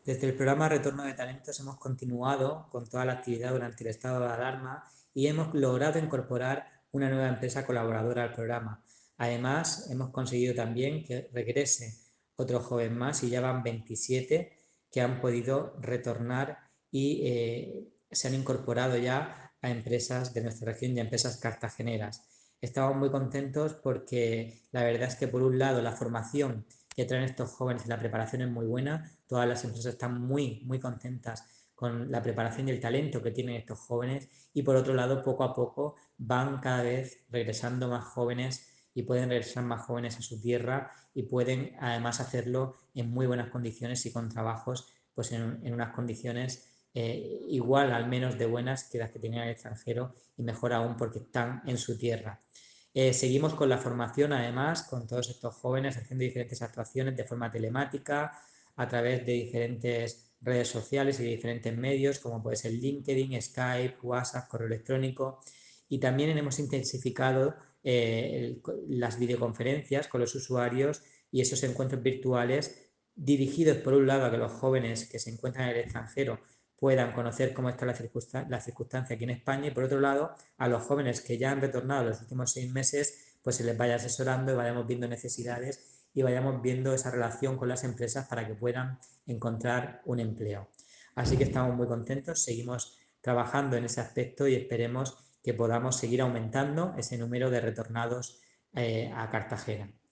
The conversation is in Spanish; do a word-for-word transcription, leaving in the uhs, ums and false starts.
Desde el programa Retorno de Talentos hemos continuado con toda la actividad durante el estado de alarma y hemos logrado incorporar una nueva empresa colaboradora al programa. Además, hemos conseguido también que regrese otro joven más y ya van veintisiete que han podido retornar y eh, se han incorporado ya a empresas de nuestra región y a empresas cartageneras. Estamos muy contentos porque la verdad es que por un lado la formación que traen estos jóvenes y la preparación es muy buena. Todas las empresas están muy, muy contentas con la preparación y el talento que tienen estos jóvenes y por otro lado poco a poco van cada vez regresando más jóvenes y pueden regresar más jóvenes a su tierra y pueden además hacerlo en muy buenas condiciones y con trabajos pues en, en unas condiciones eh, igual al menos de buenas que las que tenían en el extranjero y mejor aún porque están en su tierra. Eh, seguimos con la formación, además, con todos estos jóvenes haciendo diferentes actuaciones de forma telemática, a través de diferentes redes sociales y diferentes medios, como puede ser LinkedIn, Skype, WhatsApp, correo electrónico. Y también hemos intensificado eh, el, las videoconferencias con los usuarios y esos encuentros virtuales dirigidos, por un lado, a que los jóvenes que se encuentran en el extranjero puedan conocer cómo está la, circunstan la circunstancia aquí en España y, por otro lado, a los jóvenes que ya han retornado los últimos seis meses, pues se les vaya asesorando y vayamos viendo necesidades y vayamos viendo esa relación con las empresas para que puedan encontrar un empleo. Así que estamos muy contentos, seguimos trabajando en ese aspecto y esperemos que podamos seguir aumentando ese número de retornados eh, a Cartagena.